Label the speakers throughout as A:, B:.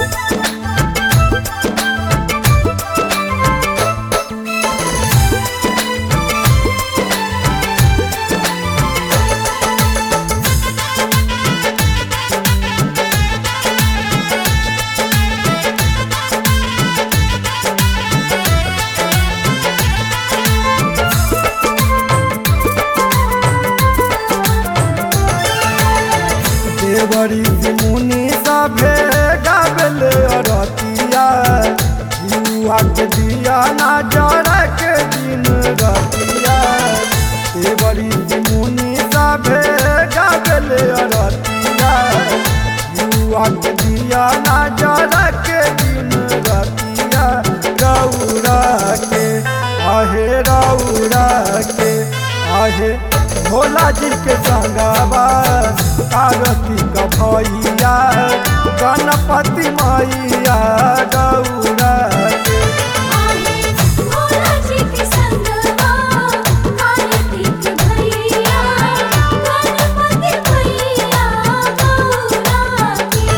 A: देवरी मुनि सभे गावेले अरतिया युवा के दिया ना जरा के दिन रतिया। देवरी मुनि सभे गावेले अरतिया युवा के दिया ना जरा के दिन रतिया। रौरा के आहे भोला जी के संगवा कार्तिक भैया गणपति मैया। गौरा के
B: भोला जी के संगवा कार्तिक भैया गणपति मैया। गौरा के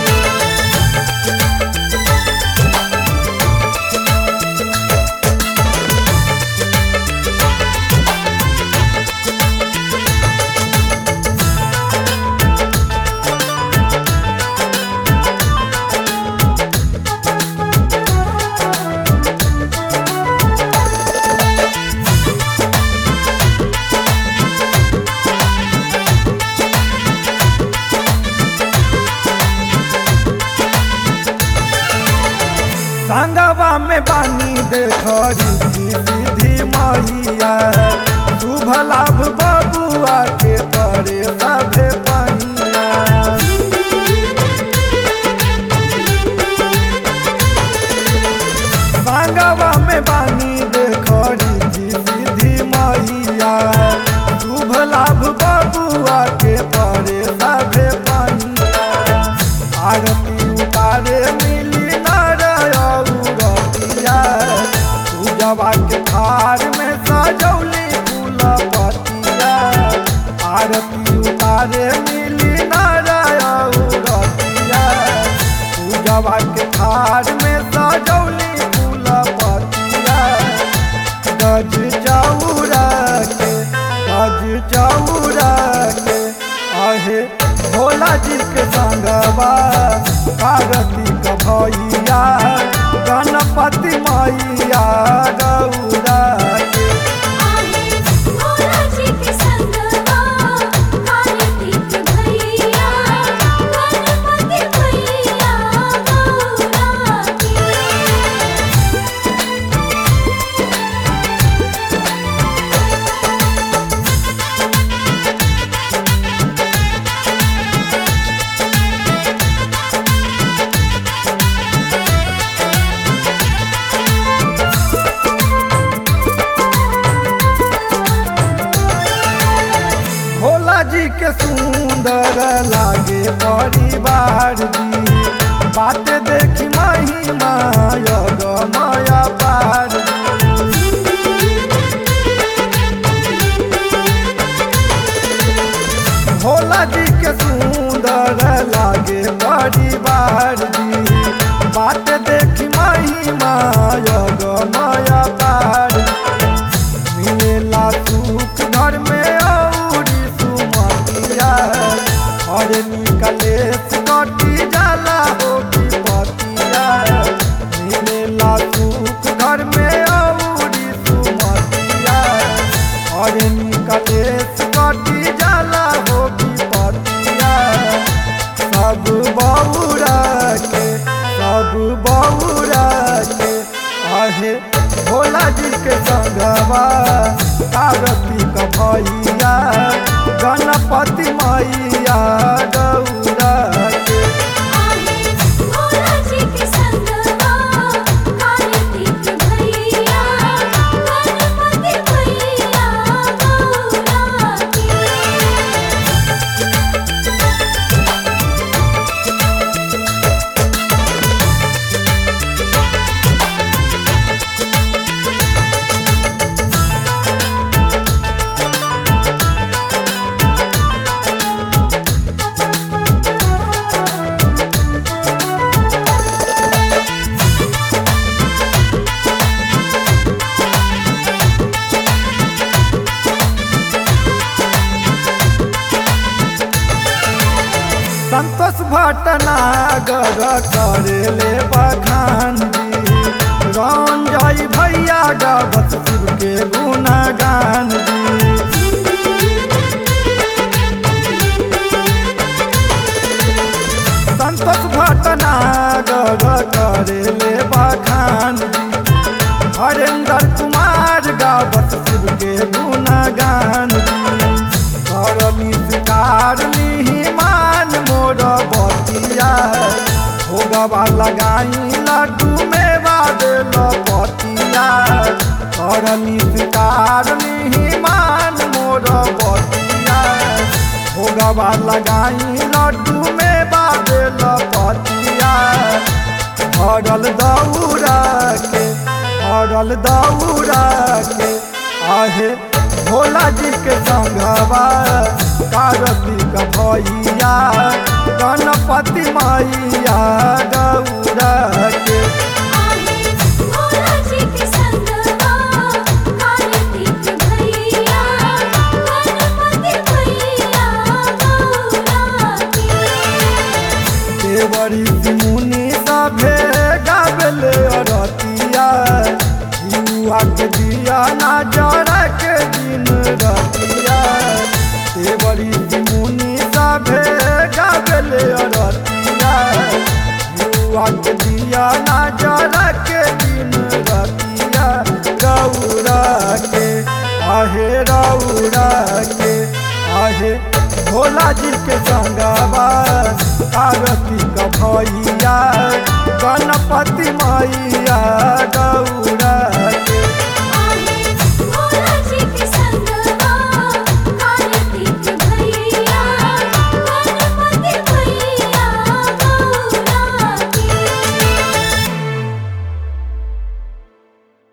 A: संगवा में बानी देखरी सीधी मैया शुभ लाभ बबुआ के करे सभे बनिया। संगवा में बानी देखरी सीधी मैया शुभ लाभ बबुआ के करे सभे बनिया। आरती उतारे मिली पूजवा के थार में सजौली फूल पतिया। आरती उतारे मिली नारतिया पूजवा के थार में सजौली फूल पतिया। गज चौरा के आहे भोला जी के संगवा कार्तिक भैया गणपति मैया। गौरा के
B: भोला जी के संगवा कार्तिक भैया गणपति मैया। गौरा के
A: भोला जी के सुंदर लागे परिवार जी बात देखी महिमा माया पार। भोला जी के सुंदर लागे परिवार जी बात देखी महिमा माया पार। मिलेला सुख घर में औरी सुमतिया और निकले कटी जाला हो पतिया। मिलेला सुख घर में औरी सुमतिया और निकले कटी जाला हो पतिया। सब बौरा के आहे भोला जी के संगवा कार्तिक भैया गणपति मैया। गौरा के
B: भोला जी के संगवा कार्तिक भैया गणपति मैया। गौरा के
A: सागर करेले बखान जी रंजय भैया गावत शिव के गुणगान जी संतोष भटनागर करेले बखान जी हरेंद्र कुमार गावत शिव के गुणगान जी मान मोर बतिया भोगवा लगाई लड्डू में बादल पतिया मान मोर बतिया भोगवा लगाई लड्डू में बादल पतिया हरल दौड़ा के आहे भोला जी के संगवा कार्तिक भैया गणपति मैया गौरा के
B: आहे भोला जी के संगवा कार्तिक भैया गणपति मैया गौरा के
A: देवरी मुनि सभे गावले रतिया युवा के दिया ना जरा के दिन रतिया देवरी मुनि सभे गावले रतिया युवा के दिया ना जरा के दिन रतिया गौरा के आहे रौरा के आहे भोला जी के संगवा कार्तिक भैया गणपति मैया गौरा